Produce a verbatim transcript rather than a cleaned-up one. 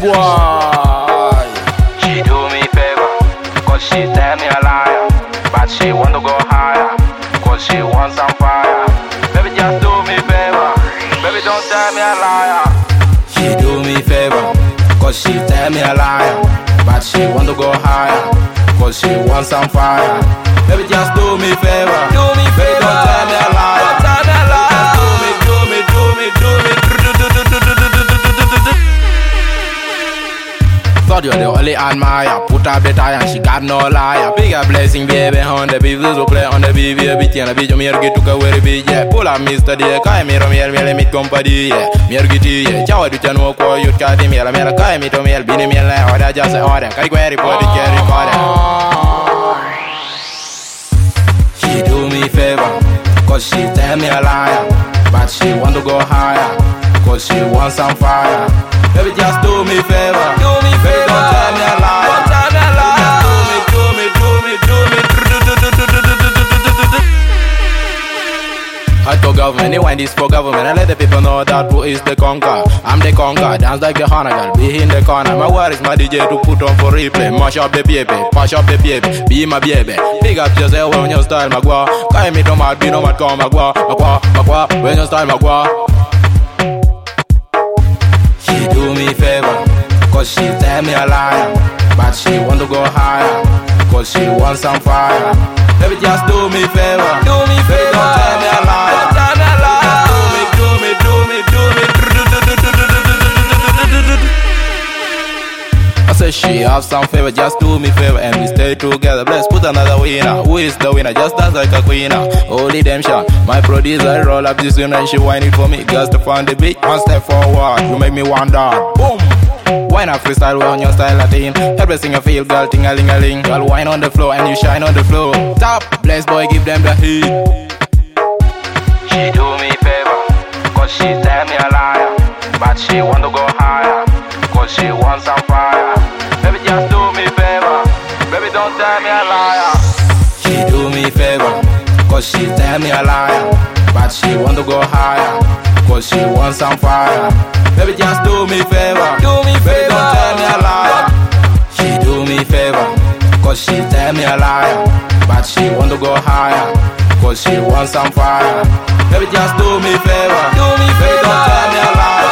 boy. She do me favor, cause she tell me a liar. But she want to go higher, cause she wants some fire. Baby, just do me favor, baby, don't tell me a liar. She do me favor, cause she tell me a liar. But she want to go higher, cause she wants some fire. Baby, just do me favor, do me favor, baby, don't tell me a liar. Don't tell me a liar. Do me, do me, do me, do me. Thought you're the only admire. Put up the tie and she got no liar. Bigger blessing, baby, on the beat. Who play on the beat, baby, beat and a beat. You're get to go where it be, yeah. Pull up, mister D. Kai me, Romeo, me, meet company, yeah. Mirgiti, yeah. Chow, do you know what you got him? I'm a guy, me to me, be me, or I just say, order. Kai, where report, carry, order. She do me favor, cause she tell me a liar. But she want to go higher, cause she wants some fire. Baby, just do me favor, do me favor, don't tell me a lie. Don't tell me a lie. Do me, do me, do me, do me. I told government, they want this for government. I let the people know that who is the conquer. I'm the conquer, dance like the honor girl, be in the corner. My word is my D J to put on for replay. Mash up the baby, mash up the baby, be my baby. Big up yourself when your style, magua. Kai me to mad, be no mad, come magua, magua, magua. When your style, magua. She do me favor, cause she tell me a liar. But she want to go higher, cause she wants some fire. Baby, just do me favor, do me favor, don't tell me a liar. Don't tell me a liar. Do me, do me, do me, do me. I said she have some favor, just do me favor and we stay together. Let's put another winner. Who is the winner? Just dance like a queen. Holy damn shot. My producer roll up this tune and she whine it for me. Just to find the beat, one step forward. You make me wonder. Boom. Why not freestyle well on your style Latin? Everything you feel, girl, ting-a-ling-a-ling. Girl, wine on the floor and you shine on the floor. Top, bless boy, give them the heat. She do me favor, cause she tell me a liar. But she want to go higher, cause she wants some fire. Baby, just do me favor, baby, don't tell me a liar. She do me favor, cause she tell me a liar. But she want to go higher, cause she wants some fire. Baby, just do me favor, do me favor, baby, don't tell me a liar. She do me favor, cause she tell me a liar. But she want to go higher, cause she wants some fire. Baby, just do me favor, do me favor, baby, don't tell me a liar.